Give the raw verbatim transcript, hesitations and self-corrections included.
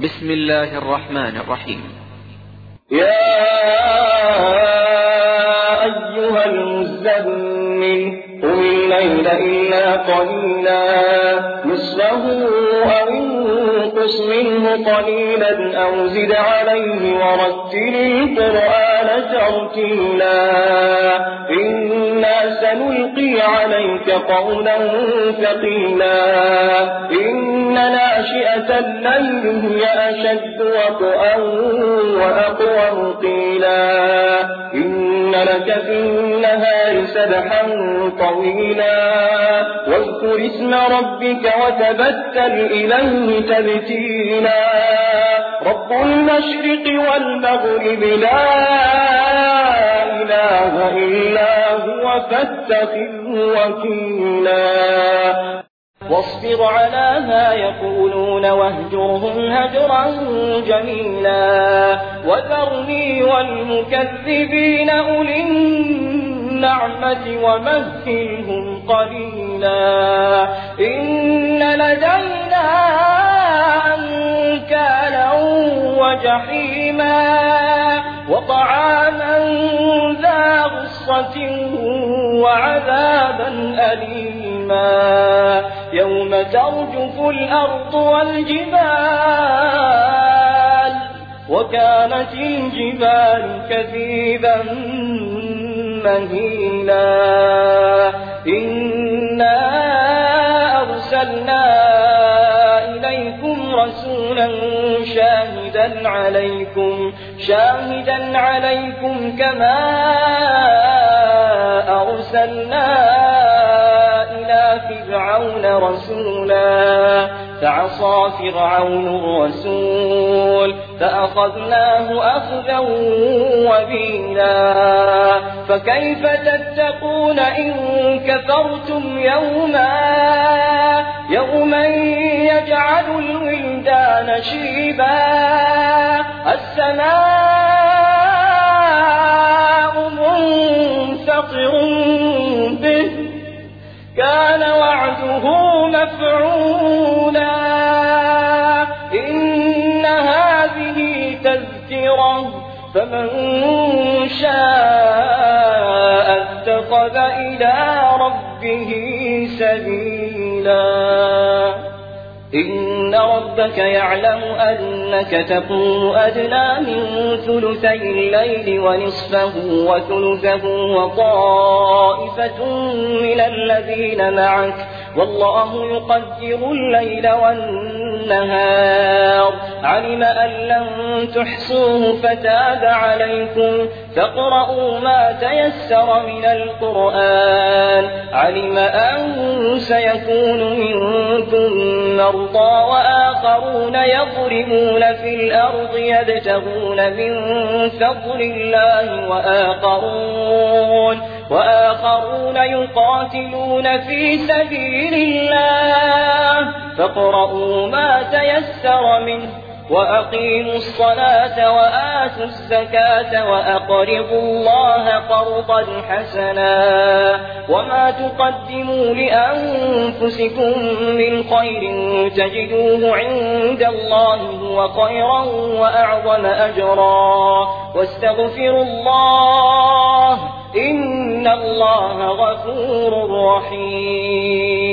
بسم الله الرحمن الرحيم. يا أيها المزمل قم الليل إلا قليلا نصفه أو انقص منه قليلا أو زد عليه ورتل القرآن ترتيلا إنا سنلقي عليك قولا ثقيلا إن ناشئة الليل هي أشد وطئا وأقوم قيلا إن لك في النهار سبحا طويلا واذكر اسم ربك وتبتل إليه تبتيلا رب المشرق والمغرب لا إله إلا هو فاتخذه وكيلا واصبر على ما يقولون واهجرهم هجرا جميلا وذرني والمكذبين أولي النعمة ومهلهم قليلا إن لدينا أنكالا وجحيما وطعاما ذا غصة وعذابا أليما يوم ترجف الأرض والجبال وكانت الجبال كثيبا مهيلا إنا أرسلنا إليكم رسولا شاهدا عليكم شاهدا عليكم كما أرسلنا إلى فرعون رسولا فعصى فرعون الرسول فأخذناه أخذا وبيلا فكيف تتقون إن كفرتم يوما يوما يجعل الولدان شيبا السماء منفطر به كان وعده مفعولا إن هذه تذكرة فمن شاء اتخذ إلى ربه سبيلا إن ربك يعلم أنك تقوم أدنى من ثلثي الليل ونصفه وثلثه وطائفة من الذين معك والله يقدر الليل والنهار علم أن لن تحصوه فتاب عليكم فاقرؤوا ما تيسر من القرآن علم أن سيكون منكم مرضى وآخرون يضربون في الأرض يبتغون من فضل الله وآخرون وآخرون يقاتلون في سبيل الله فاقرؤوا ما تيسر منه وأقيموا الصلاة وآتوا الزكاة وأقرضوا الله قرضا حسنا وما تقدموا لأنفسكم من خير تجدوه عند الله هو خيرا وأعظم أجرا واستغفروا الله إن الله غفور رحيم.